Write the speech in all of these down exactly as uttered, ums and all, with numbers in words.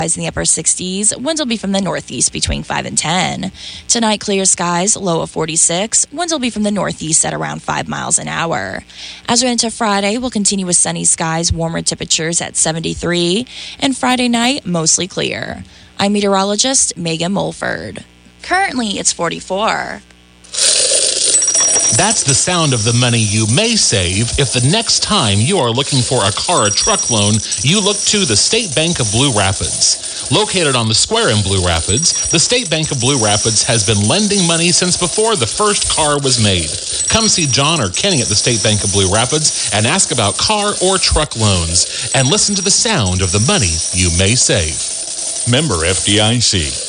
in the upper sixties. Winds will be from the northeast between five and ten. Tonight, clear skies, low of forty-six. Winds will be from the northeast at around five miles an hour. As we enter Friday, we'll continue with sunny skies, warmer temperatures at seventy-three. And Friday night, mostly clear. I'm meteorologist Megan Mulford. Currently, it's forty-four. That's the sound of the money you may save if the next time you are looking for a car or truck loan, you look to the State Bank of Blue Rapids. Located on the square in Blue Rapids, the State Bank of Blue Rapids has been lending money since before the first car was made. Come see John or Kenny at the State Bank of Blue Rapids and ask about car or truck loans and listen to the sound of the money you may save. Member F D I C.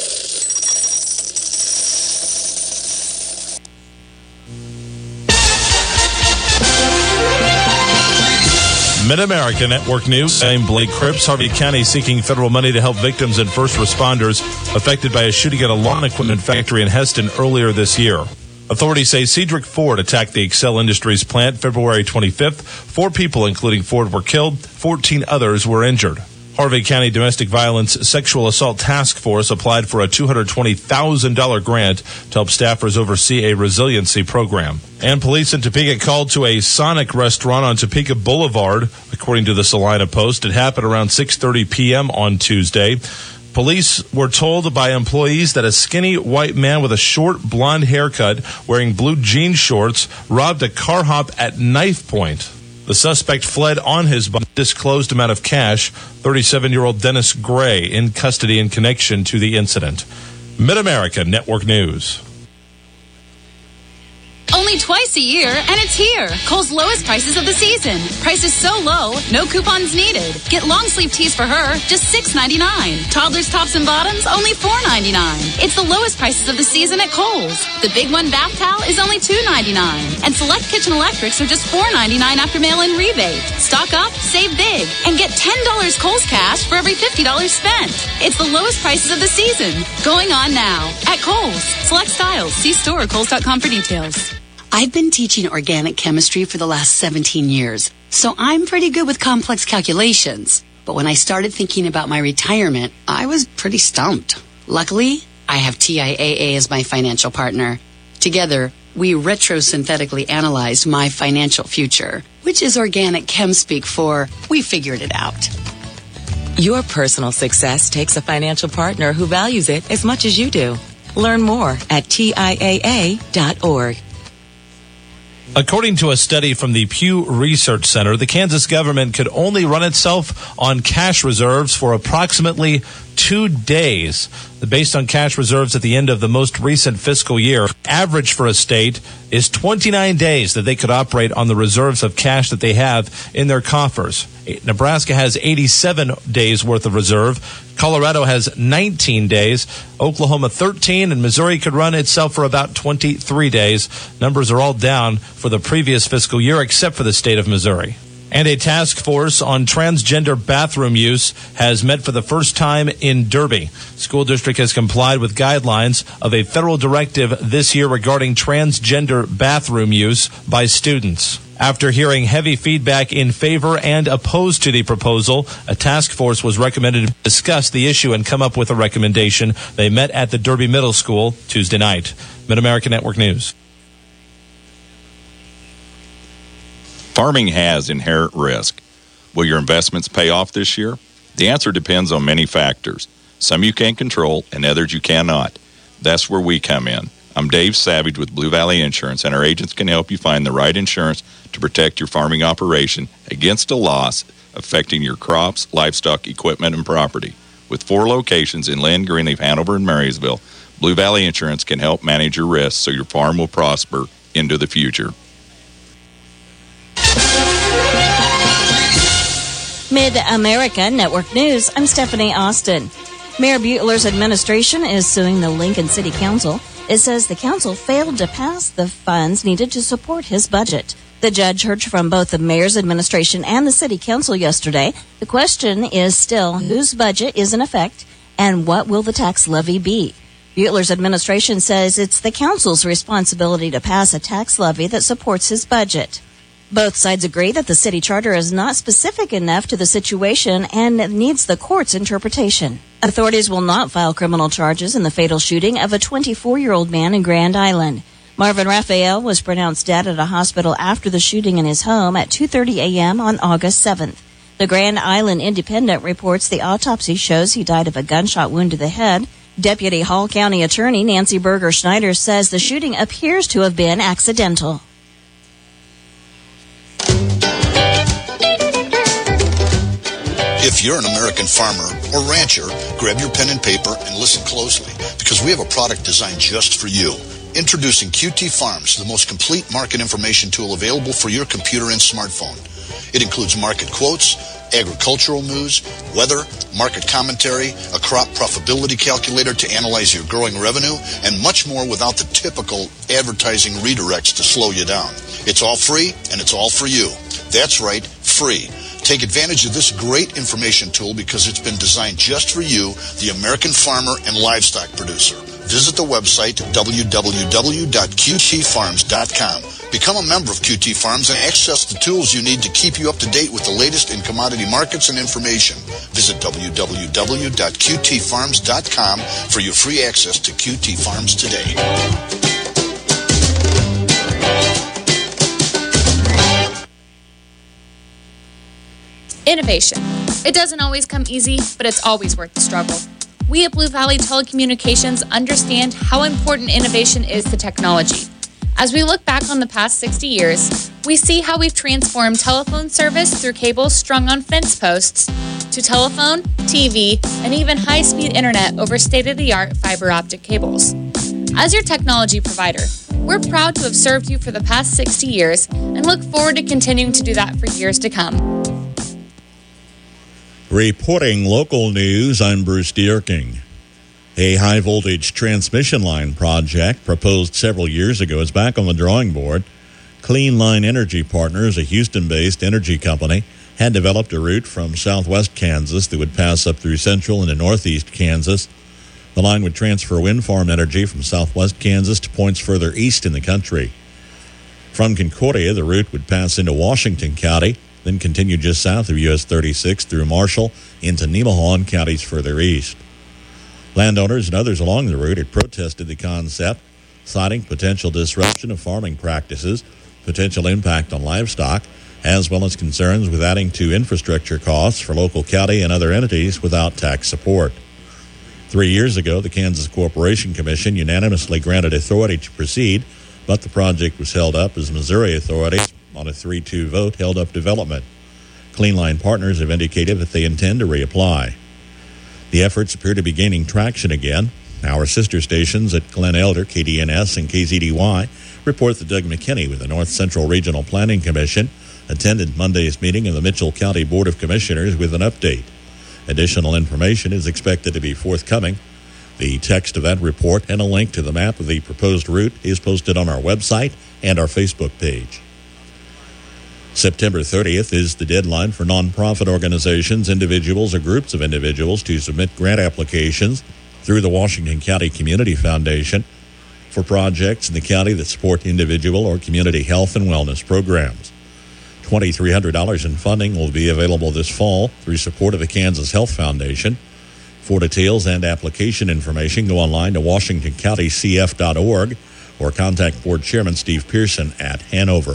Mid-America Network News. I'm Blake Cripps. Harvey County seeking federal money to help victims and first responders affected by a shooting at a lawn equipment factory in Heston earlier this year. Authorities say Cedric Ford attacked the Excel Industries plant February twenty-fifth. Four people, including Ford, were killed. fourteen others were injured. Harvey County Domestic Violence Sexual Assault Task Force applied for a two hundred twenty thousand dollars grant to help staffers oversee a resiliency program. And police in Topeka called to a Sonic restaurant on Topeka Boulevard. According to the Salina Post, it happened around six thirty p.m. on Tuesday. Police were told by employees that a skinny white man with a short blonde haircut wearing blue jean shorts robbed a car hop at knife point. The suspect fled on his undisclosed amount of cash. thirty-seven-year-old Dennis Gray in custody in connection to the incident. Mid-America Network News. Only twice a year, and it's here. Kohl's lowest prices of the season. Prices so low, no coupons needed. Get long sleeve tees for her, just six ninety-nine. Toddlers tops and bottoms, only four ninety-nine. It's the lowest prices of the season at Kohl's. The big one bath towel is only two ninety-nine. And select kitchen electrics are just four ninety-nine after mail-in rebate. Stock up, save big, and get ten dollars Kohl's cash for every fifty dollars spent. It's the lowest prices of the season. Going on now at Kohl's. Select styles. See store or Kohl's dot com for details. I've been teaching organic chemistry for the last seventeen years, so I'm pretty good with complex calculations. But when I started thinking about my retirement, I was pretty stumped. Luckily, I have T I A A as my financial partner. Together, we retrosynthetically analyzed my financial future, which is organic chem speak for we figured it out. Your personal success takes a financial partner who values it as much as you do. Learn more at T I A A dot org. According to a study from the Pew Research Center, the Kansas government could only run itself on cash reserves for approximately two days. Based on cash reserves at the end of the most recent fiscal year, average for a state is twenty-nine days that they could operate on the reserves of cash that they have in their coffers. Nebraska has eighty-seven days worth of reserve. Colorado has nineteen days. Oklahoma thirteen, and Missouri could run itself for about twenty-three days. Numbers are all down for the previous fiscal year except for the state of Missouri. And a task force on transgender bathroom use has met for the first time in Derby. School district has complied with guidelines of a federal directive this year regarding transgender bathroom use by students. After hearing heavy feedback in favor and opposed to the proposal, a task force was recommended to discuss the issue and come up with a recommendation. They met at the Derby Middle School Tuesday night. Mid-America Network News. Farming has inherent risk. Will your investments pay off this year? The answer depends on many factors. Some you can control and others you cannot. That's where we come in. I'm Dave Savage with Blue Valley Insurance, and our agents can help you find the right insurance to protect your farming operation against a loss affecting your crops, livestock, equipment, and property. With four locations in Lynn, Greenleaf, Hanover, and Marysville, Blue Valley Insurance can help manage your risks so your farm will prosper into the future. Mid-America Network News, I'm Stephanie Austin. Mayor Butler's administration is suing the Lincoln City Council. It says the council failed to pass the funds needed to support his budget. The judge heard from both the mayor's administration and the city council yesterday. The question is still whose budget is in effect and what will the tax levy be? Butler's administration says it's the council's responsibility to pass a tax levy that supports his budget. Both sides agree that the city charter is not specific enough to the situation and needs the court's interpretation. Authorities will not file criminal charges in the fatal shooting of a twenty-four-year-old man in Grand Island. Marvin Raphael was pronounced dead at a hospital after the shooting in his home at two thirty a.m. on August seventh. The Grand Island Independent reports the autopsy shows he died of a gunshot wound to the head. Deputy Hall County Attorney Nancy Berger Schneider says the shooting appears to have been accidental. If you're an American farmer or rancher, grab your pen and paper and listen closely, because we have a product designed just for you. Introducing Q T Farms, the most complete market information tool available for your computer and smartphone. It includes market quotes, agricultural news, weather, market commentary, a crop profitability calculator to analyze your growing revenue, and much more without the typical advertising redirects to slow you down. It's all free, and it's all for you. That's right, free. Take advantage of this great information tool because it's been designed just for you, the American farmer and livestock producer. Visit the website w w w dot q t farms dot com. Become a member of Q T Farms and access the tools you need to keep you up to date with the latest in commodity markets and information. Visit w w w dot q t farms dot com for your free access to Q T Farms today. Innovation. It doesn't always come easy, but it's always worth the struggle. We at Blue Valley Telecommunications understand how important innovation is to technology. As we look back on the past sixty years, we see how we've transformed telephone service through cables strung on fence posts to telephone, T V, and even high-speed internet over state-of-the-art fiber optic cables. As your technology provider, we're proud to have served you for the past sixty years and look forward to continuing to do that for years to come. Reporting local news, I'm Bruce Dierking. A high-voltage transmission line project proposed several years ago is back on the drawing board. Clean Line Energy Partners, a Houston-based energy company, had developed a route from southwest Kansas that would pass up through central and northeast Kansas. The line would transfer wind farm energy from southwest Kansas to points further east in the country. From Concordia, the route would pass into Washington County, then continue just south of U S thirty-six through Marshall into Nemaha and counties further east. Landowners and others along the route had protested the concept, citing potential disruption of farming practices, potential impact on livestock, as well as concerns with adding to infrastructure costs for local county and other entities without tax support. Three years ago, the Kansas Corporation Commission unanimously granted authority to proceed, but the project was held up as Missouri authorities, on a three two vote, held up development. Clean Line Partners have indicated that they intend to reapply. The efforts appear to be gaining traction again. Our sister stations at Glen Elder, K D N S, and K Z D Y report that Doug McKinney with the North Central Regional Planning Commission attended Monday's meeting of the Mitchell County Board of Commissioners with an update. Additional information is expected to be forthcoming. The text of that report and a link to the map of the proposed route is posted on our website and our Facebook page. September thirtieth is the deadline for nonprofit organizations, individuals, or groups of individuals to submit grant applications through the Washington County Community Foundation for projects in the county that support individual or community health and wellness programs. two thousand three hundred dollars in funding will be available this fall through support of the Kansas Health Foundation. For details and application information, go online to washington county c f dot org or contact Board Chairman Steve Pearson at Hanover.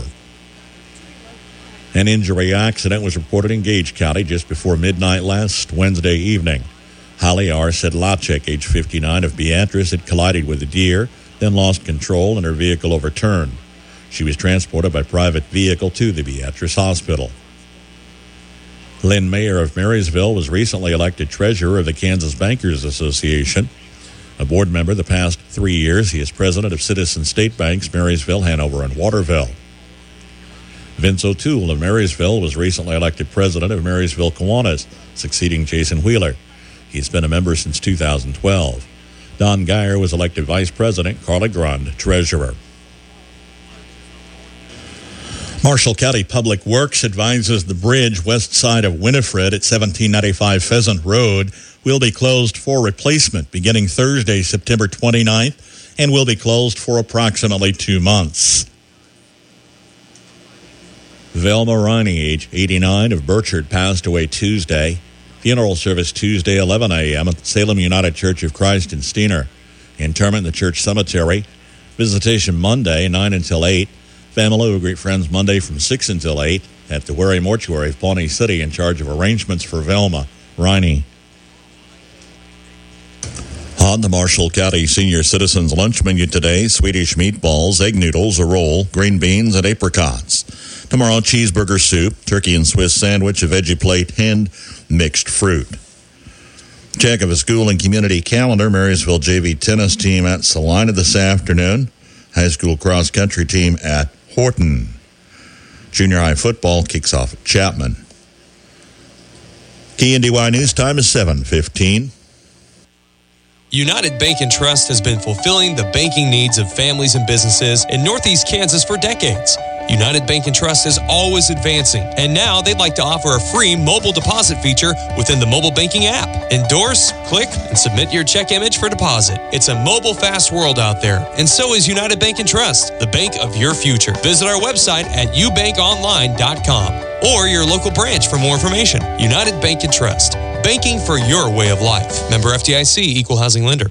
An injury accident was reported in Gage County just before midnight last Wednesday evening. Holly R. Sedlacek, age fifty-nine, of Beatrice, had collided with a deer, then lost control and her vehicle overturned. She was transported by private vehicle to the Beatrice Hospital. Lynn Mayer of Marysville was recently elected treasurer of the Kansas Bankers Association. A board member the past three years, he is president of Citizen State Banks, Marysville, Hanover, and Waterville. Vince O'Toole of Marysville was recently elected president of Marysville Kiwanis, succeeding Jason Wheeler. He's been a member since two thousand twelve. Don Geyer was elected vice president, Carla Grund, treasurer. Marshall County Public Works advises the bridge west side of Winifred at seventeen ninety-five Pheasant Road will be closed for replacement beginning Thursday, September twenty-ninth, and will be closed for approximately two months. Velma Riney, age eighty-nine, of Burchard, passed away Tuesday. Funeral service Tuesday, eleven a.m. at the Salem United Church of Christ in Steiner. Interment in the church cemetery. Visitation Monday, nine until eight. Family will greet friends Monday from six until eight at the Wary Mortuary of Pawnee City, in charge of arrangements for Velma Riney. On the Marshall County Senior Citizens Lunch Menu today, Swedish meatballs, egg noodles, a roll, green beans, and apricots. Tomorrow, cheeseburger soup, turkey and Swiss sandwich, a veggie plate, and mixed fruit. Check of a school and community calendar. Marysville J V tennis team at Salina this afternoon. High school cross-country team at Horton. Junior high football kicks off at Chapman. K N D Y News time is seven fifteen. United Bank and Trust has been fulfilling the banking needs of families and businesses in Northeast Kansas for decades. United Bank and Trust is always advancing, and now they'd like to offer a free mobile deposit feature within the mobile banking app. Endorse, click, and submit your check image for deposit. It's a mobile fast world out there, and so is United Bank and Trust, the bank of your future. Visit our website at u bank online dot com or your local branch for more information. United Bank and Trust, banking for your way of life. Member F D I C, Equal Housing Lender.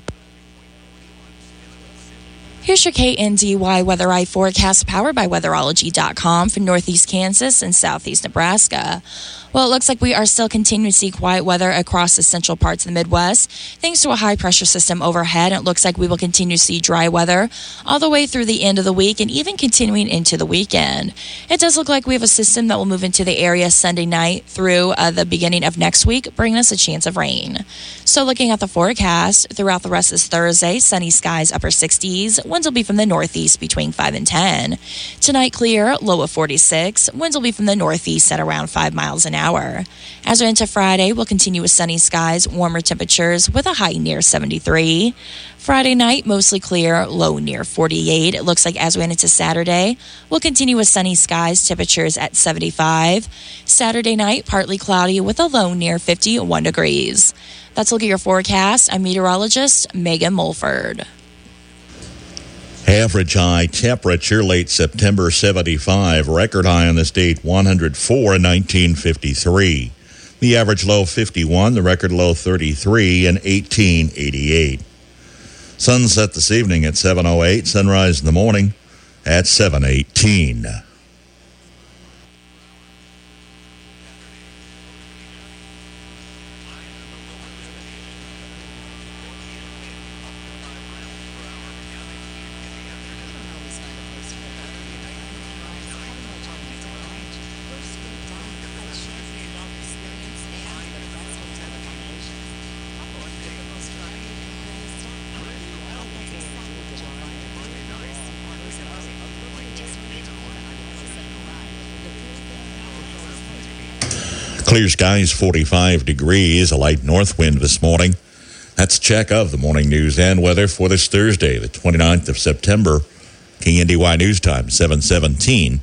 Here's your K N D Y Weather Eye forecast, powered by weatherology dot com for Northeast Kansas and Southeast Nebraska. Well, it looks like we are still continuing to see quiet weather across the central parts of the Midwest. Thanks to a high-pressure system overhead, it looks like we will continue to see dry weather all the way through the end of the week and even continuing into the weekend. It does look like we have a system that will move into the area Sunday night through uh, the beginning of next week, bringing us a chance of rain. So looking at the forecast, throughout the rest of this Thursday, sunny skies, upper sixties. Winds will be from the northeast between five and ten. Tonight, clear, low of forty-six. Winds will be from the northeast at around five miles an hour. As we're into Friday, we'll continue with sunny skies, warmer temperatures with a high near seventy-three. Friday night, mostly clear, low near forty-eight. It looks like as we head into Saturday, we'll continue with sunny skies, temperatures at seventy-five. Saturday night, partly cloudy with a low near fifty-one degrees. That's a look at your forecast. I'm meteorologist Megan Mulford. Average high temperature late September seventy-five. Record high on this date one hundred four in nineteen fifty-three. The average low fifty-one, the record low thirty-three in eighteen eighty-eight. Sunset this evening at seven oh eight. Sunrise in the morning at seven eighteen. Clear skies, forty-five degrees, a light north wind this morning. That's a check of the morning news and weather for this Thursday, the twenty-ninth of September. K N D Y News Time, seven seventeen.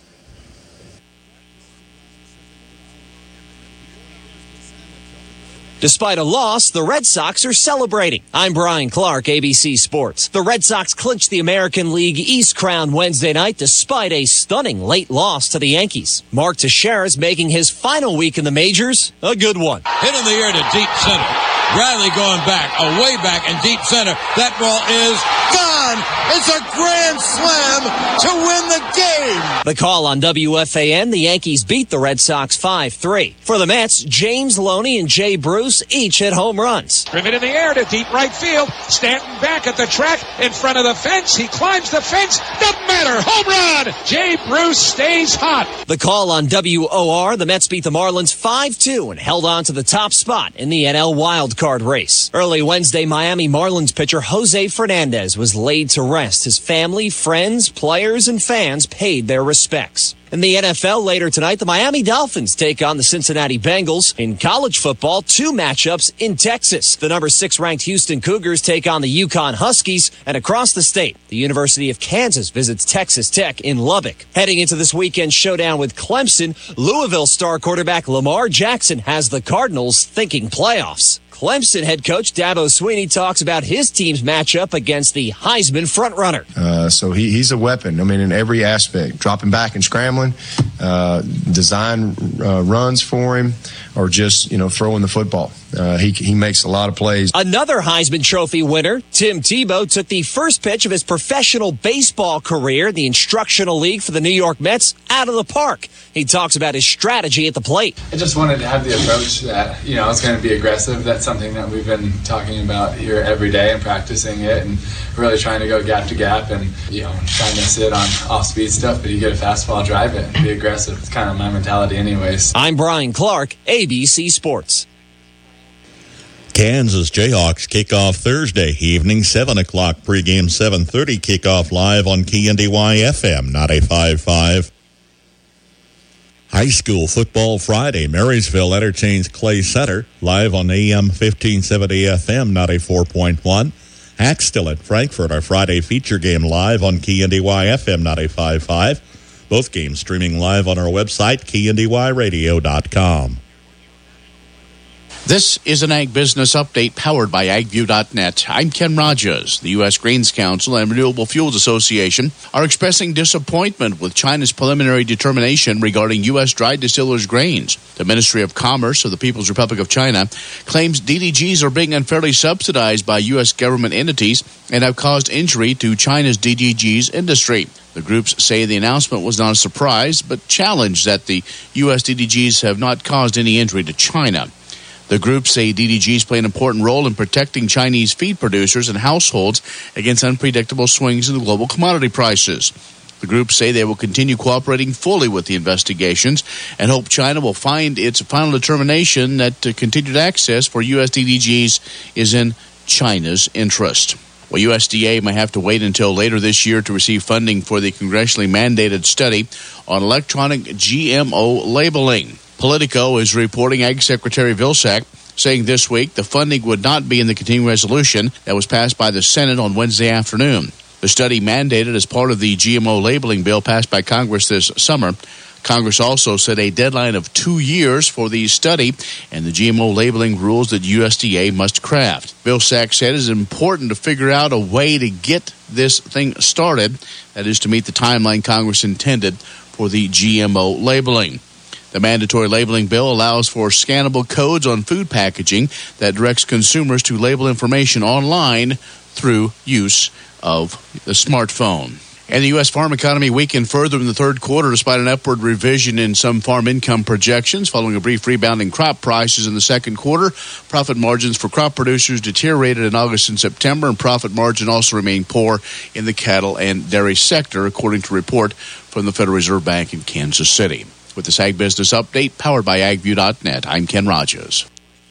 Despite a loss, the Red Sox are celebrating. I'm Brian Clark, A B C Sports. The Red Sox clinched the American League East crown Wednesday night despite a stunning late loss to the Yankees. Mark Teixeira's making his final week in the majors a good one. Hit in the air to deep center. Bradley going back, away back in deep center. That ball is gone. It's a grand slam to win the game. The call on W F A N, the Yankees beat the Red Sox five three. For the Mets, James Loney and Jay Bruce each hit home runs. Driven in the air to deep right field. Stanton back at the track in front of the fence. He climbs the fence. Doesn't matter. Home run. Jay Bruce stays hot. The call on W O R, the Mets beat the Marlins five two and held on to the top spot in the N L wildcard race. Early Wednesday, Miami Marlins pitcher Jose Fernandez was laid to rest. His family, friends, players, and fans paid their respects. In the N F L later tonight, the Miami Dolphins take on the Cincinnati Bengals. In college football, two matchups in Texas. The number six ranked Houston Cougars take on the Yukon Huskies. And across the state, the University of Kansas visits Texas Tech in Lubbock. Heading into this weekend showdown with Clemson, Louisville star quarterback Lamar Jackson has the Cardinals thinking playoffs. Clemson head coach Dabo Swinney talks about his team's matchup against the Heisman frontrunner. Uh, so he, he's a weapon. I mean, in every aspect, dropping back and scrambling. Uh, uh, design uh, runs for him, or just, you know, throwing the football. Uh, he, he makes a lot of plays. Another Heisman Trophy winner, Tim Tebow, took the first pitch of his professional baseball career, the Instructional League for the New York Mets, out of the park. He talks about his strategy at the plate. I just wanted to have the approach that, you know, it's going to be aggressive. That's something that we've been talking about here every day and practicing it, and really trying to go gap to gap and, you know, trying to sit on off-speed stuff, but you get a fastball, drive it, and be aggressive. It's kind of my mentality anyways. I'm Brian Clark, A B C Sports. Kansas Jayhawks kickoff Thursday evening, seven o'clock pregame, seven thirty kickoff live on K N D Y F M ninety-five point five. High school football Friday. Marysville entertains Clay Center live on A M fifteen seventy F M ninety-four point one. Hackstill at Frankfort, our Friday feature game live on K N D Y F M ninety-five point five. Both games streaming live on our website, K N D Y radio dot com. This is an Ag Business Update powered by ag view dot net. I'm Ken Rogers. The U S Grains Council and Renewable Fuels Association are expressing disappointment with China's preliminary determination regarding U S dried distillers' grains. The Ministry of Commerce of the People's Republic of China claims D D Gs are being unfairly subsidized by U S government entities and have caused injury to China's D D Gs industry. The groups say the announcement was not a surprise, but challenge that the U S D D Gs have not caused any injury to China. The groups say D D Gs play an important role in protecting Chinese feed producers and households against unpredictable swings in the global commodity prices. The groups say they will continue cooperating fully with the investigations and hope China will find its final determination that uh, continued access for U S D D Gs is in China's interest. Well, U S D A may have to wait until later this year to receive funding for the congressionally mandated study on electronic G M O labeling. Politico is reporting Ag Secretary Vilsack saying this week the funding would not be in the continuing resolution that was passed by the Senate on Wednesday afternoon. The study mandated as part of the G M O labeling bill passed by Congress this summer. Congress also set a deadline of two years for the study and the G M O labeling rules that U S D A must craft. Vilsack said it is important to figure out a way to get this thing started, that is to meet the timeline Congress intended for the G M O labeling. The mandatory labeling bill allows for scannable codes on food packaging that directs consumers to label information online through use of the smartphone. And the U S farm economy weakened further in the third quarter despite an upward revision in some farm income projections. Following a brief rebound in crop prices in the second quarter, profit margins for crop producers deteriorated in August and September, and profit margin also remained poor in the cattle and dairy sector, according to a report from the Federal Reserve Bank in Kansas City. With this Ag Business Update powered by ag view dot net, I'm Ken Rogers.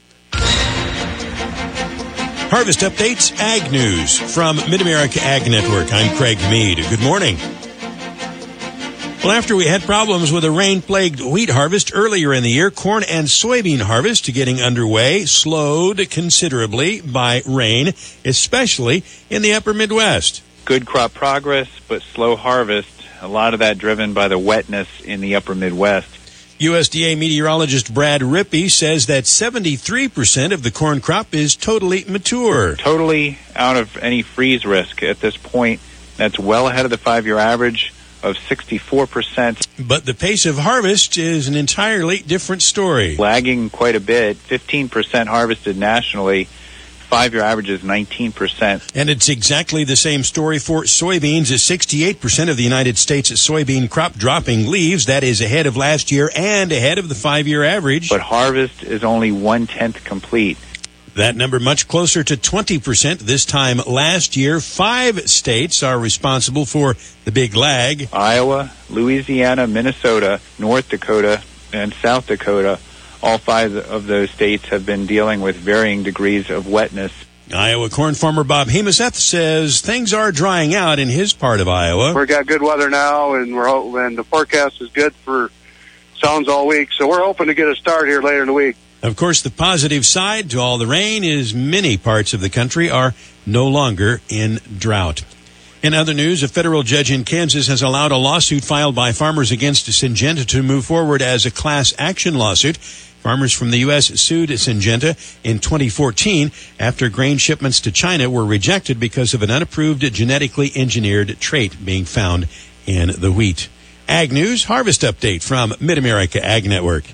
Harvest Updates, Ag News from Mid-America Ag Network. I'm Craig Mead. Good morning. Well, after we had problems with a rain-plagued wheat harvest earlier in the year, corn and soybean harvest getting underway, slowed considerably by rain, especially in the upper Midwest. Good crop progress, but slow harvest. A lot of that driven by the wetness in the upper Midwest. U S D A meteorologist Brad Rippey says that seventy-three percent of the corn crop is totally mature. Totally out of any freeze risk at this point. That's well ahead of the five-year average of sixty-four percent. But the pace of harvest is an entirely different story. Lagging quite a bit, fifteen percent harvested nationally. Five-year average is nineteen percent. And it's exactly the same story for soybeans. At sixty-eight percent of the United States soybean crop dropping leaves. That is ahead of last year and ahead of the five-year average. But harvest is only one-tenth complete. That number much closer to twenty percent this time last year. Five states are responsible for the big lag. Iowa, Louisiana, Minnesota, North Dakota, and South Dakota. All five of those states have been dealing with varying degrees of wetness. Iowa corn farmer Bob Hemaseth says things are drying out in his part of Iowa. We've got good weather now, and we're and the forecast is good for sounds all week. So we're hoping to get a start here later in the week. Of course, the positive side to all the rain is many parts of the country are no longer in drought. In other news, a federal judge in Kansas has allowed a lawsuit filed by farmers against Syngenta to move forward as a class action lawsuit. Farmers from the U S sued Syngenta in twenty fourteen after grain shipments to China were rejected because of an unapproved genetically engineered trait being found in the wheat. Ag News Harvest Update from Mid-America Ag Network.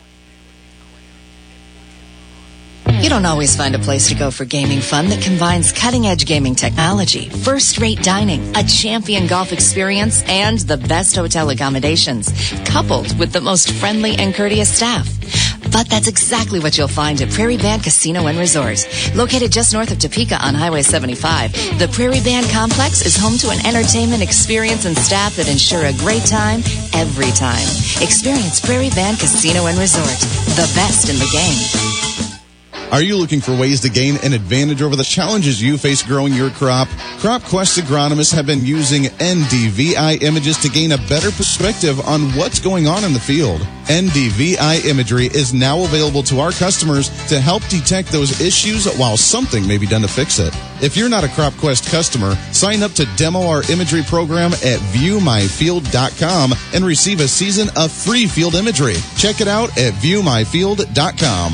You don't always find a place to go for gaming fun that combines cutting-edge gaming technology, first-rate dining, a champion golf experience, and the best hotel accommodations, coupled with the most friendly and courteous staff. But that's exactly what you'll find at Prairie Band Casino and Resort. Located just north of Topeka on Highway seventy-five, the Prairie Band Complex is home to an entertainment experience and staff that ensure a great time every time. Experience Prairie Band Casino and Resort, the best in the game. Are you looking for ways to gain an advantage over the challenges you face growing your crop? CropQuest agronomists have been using N D V I images to gain a better perspective on what's going on in the field. N D V I imagery is now available to our customers to help detect those issues while something may be done to fix it. If you're not a CropQuest customer, sign up to demo our imagery program at view my field dot com and receive a season of free field imagery. Check it out at view my field dot com.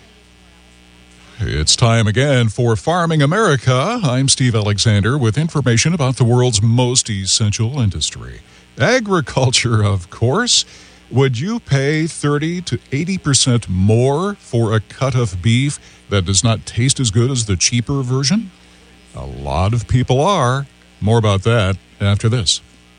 It's time again for Farming America. I'm Steve Alexander with information about the world's most essential industry. Agriculture, of course. Would you pay thirty to eighty percent more for a cut of beef that does not taste as good as the cheaper version? A lot of people are. More about that after this.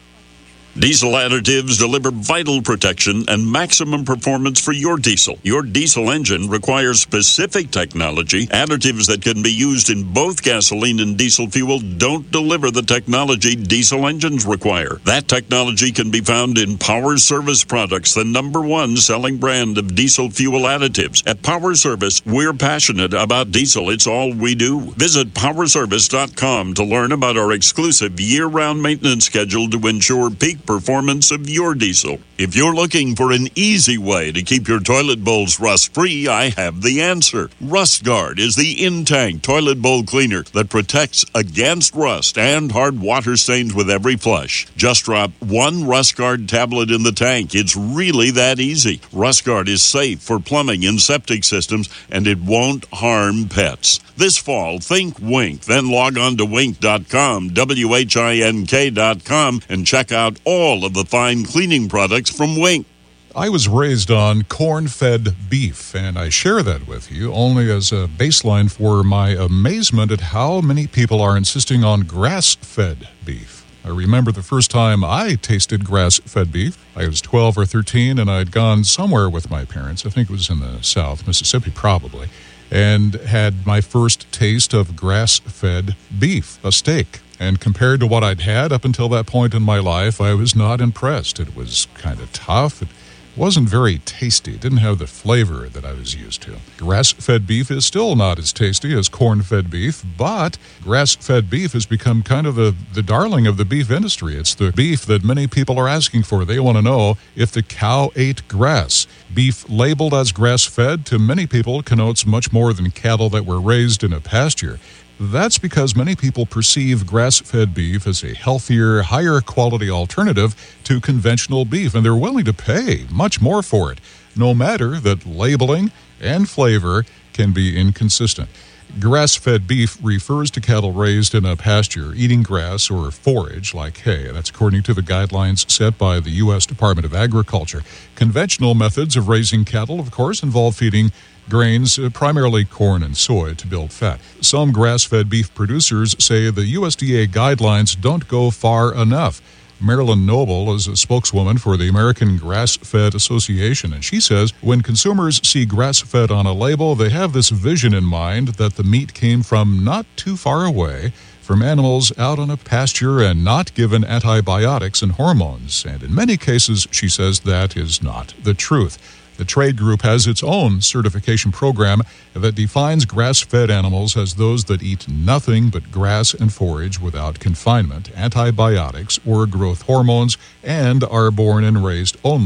Diesel Additives deliver vital protection and maximum performance for your diesel. Your diesel engine requires specific technology. Additives that can be used in both gasoline and diesel fuel don't deliver the technology diesel engines require. That technology can be found in Power Service Products, the number one selling brand of diesel fuel additives. At Power Service, we're passionate about diesel. It's all we do. Visit power service dot com to learn about our exclusive year-round maintenance schedule to ensure peak performance of your diesel. If you're looking for an easy way to keep your toilet bowls rust-free, I have the answer. RustGuard is the in-tank toilet bowl cleaner that protects against rust and hard water stains with every flush. Just drop one RustGuard tablet in the tank. It's really that easy. RustGuard is safe for plumbing and septic systems, and it won't harm pets. This fall, think Wink, then log on to wink dot com, W H I N K dot com, and check out all of the fine cleaning products from Wink. I was raised on corn-fed beef, and I share that with you only as a baseline for my amazement at how many people are insisting on grass-fed beef. I remember the first time I tasted grass-fed beef. I was twelve or thirteen, and I'd gone somewhere with my parents. I think it was in the South, Mississippi probably, and had my first taste of grass-fed beef, a steak. And compared to what I'd had up until that point in my life, I was not impressed. It was kind of tough. It wasn't very tasty. It didn't have the flavor that I was used to. Grass-fed beef is still not as tasty as corn-fed beef, but grass-fed beef has become kind of the, the darling of the beef industry. It's the beef that many people are asking for. They want to know if the cow ate grass. Beef labeled as grass-fed to many people connotes much more than cattle that were raised in a pasture. That's because many people perceive grass-fed beef as a healthier, higher quality alternative to conventional beef, and they're willing to pay much more for it, no matter that labeling and flavor can be inconsistent. Grass-fed beef refers to cattle raised in a pasture, eating grass or forage like hay. That's according to the guidelines set by the U S Department of Agriculture. Conventional methods of raising cattle, of course, involve feeding grains, uh, primarily corn and soy, to build fat. Some grass-fed beef producers say the U S D A guidelines don't go far enough. Marilyn Noble is a spokeswoman for the American Grass-Fed Association, and she says when consumers see grass-fed on a label, they have this vision in mind that the meat came from not too far away, from animals out on a pasture and not given antibiotics and hormones. And in many cases, she says that is not the truth. The trade group has its own certification program that defines grass-fed animals as those that eat nothing but grass and forage without confinement, antibiotics, or growth hormones, and are born and raised only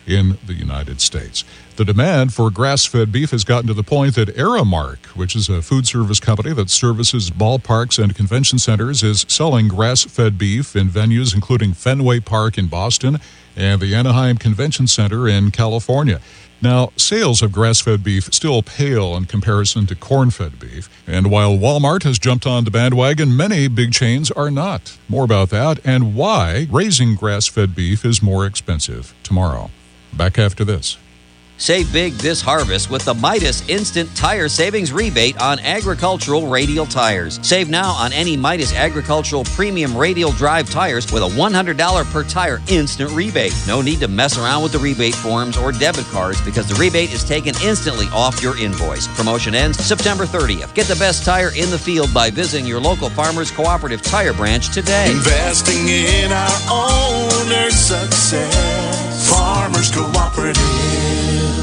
in the United States. The demand for grass-fed beef has gotten to the point that Aramark, which is a food service company that services ballparks and convention centers, is selling grass-fed beef in venues including Fenway Park in Boston and the Anaheim Convention Center in California. Now, sales of grass-fed beef still pale in comparison to corn-fed beef, and while Walmart has jumped on the bandwagon, many big chains are not. More about that and why raising grass-fed beef is more expensive tomorrow. Back after this. Save big this harvest with the Midas Instant Tire Savings Rebate on agricultural radial tires. Save now on any Midas Agricultural Premium Radial Drive tires with a one hundred dollars per tire instant rebate. No need to mess around with the rebate forms or debit cards because the rebate is taken instantly off your invoice. Promotion ends September thirtieth. Get the best tire in the field by visiting your local Farmers Cooperative Tire branch today. Investing in our owner's success. Farmers Cooperative.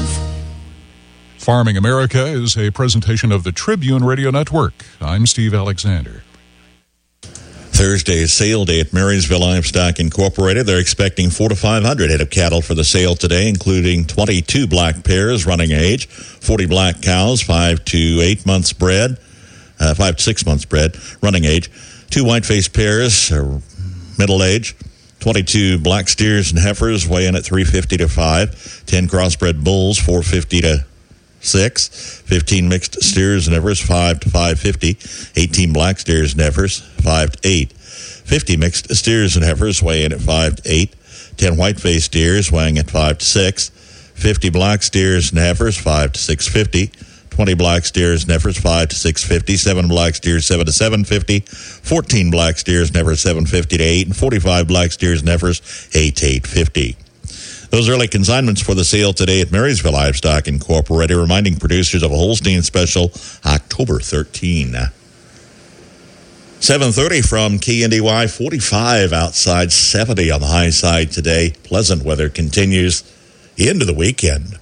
Farming America is a presentation of the Tribune Radio Network. I'm Steve Alexander. Thursday is sale day at Marysville Livestock Incorporated. They're expecting four to five hundred head of cattle for the sale today, including twenty-two black pairs running age, forty black cows, five to eight months bred, uh, five to six months bred, running age, two white-faced pairs, uh, middle age, twenty-two black steers and heifers weigh in at three fifty to five, ten crossbred bulls, four fifty to six, fifteen mixed steers and heifers, five to five fifty, eighteen black steers and heifers, five to eight, fifty mixed steers and heifers weigh in at five to eight, ten white-faced steers weighing at five to six, fifty black steers and heifers, five to six fifty, twenty black steers and heifers, five to six fifty, seven black steers, seven to seven fifty, fourteen black steers and heifers, seven fifty to eight, and forty-five black steers and heifers, eight to eight fifty. Those early consignments for the sale today at Marysville Livestock Incorporated, reminding producers of a Holstein special October thirteenth. seven thirty from K N D Y, forty-five outside, seventy on the high side today. Pleasant weather continues into the weekend.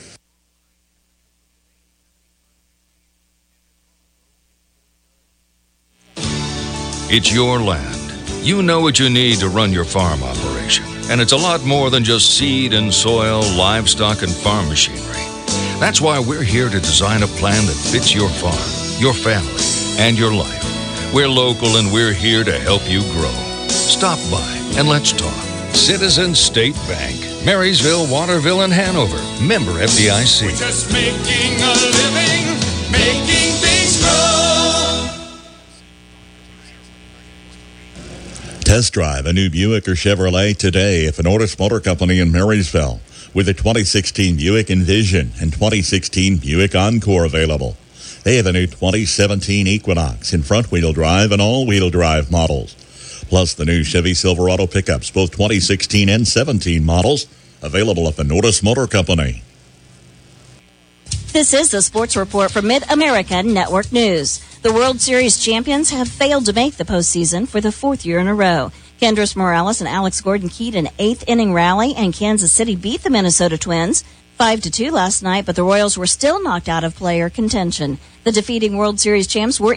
It's your land. You know what you need to run your farm operation. And it's a lot more than just seed and soil, livestock, and farm machinery. That's why we're here to design a plan that fits your farm, your family, and your life. We're local and we're here to help you grow. Stop by and let's talk. Citizens State Bank, Marysville, Waterville, and Hanover. Member F D I C. We're just making a living, making things grow. Test drive a new Buick or Chevrolet today at the Nortis Motor Company in Marysville with the twenty sixteen Buick Envision and twenty sixteen Buick Encore available. They have a new twenty seventeen Equinox in front-wheel drive and all-wheel drive models, plus the new Chevy Silverado pickups, both twenty sixteen and seventeen models, available at the Nortis Motor Company. This is the Sports Report from Mid-America Network News. The World Series champions have failed to make the postseason for the fourth year in a row. Kendrys Morales and Alex Gordon keyed an eighth-inning rally, and Kansas City beat the Minnesota Twins five to two last night, but the Royals were still knocked out of player contention. The defeating World Series champs were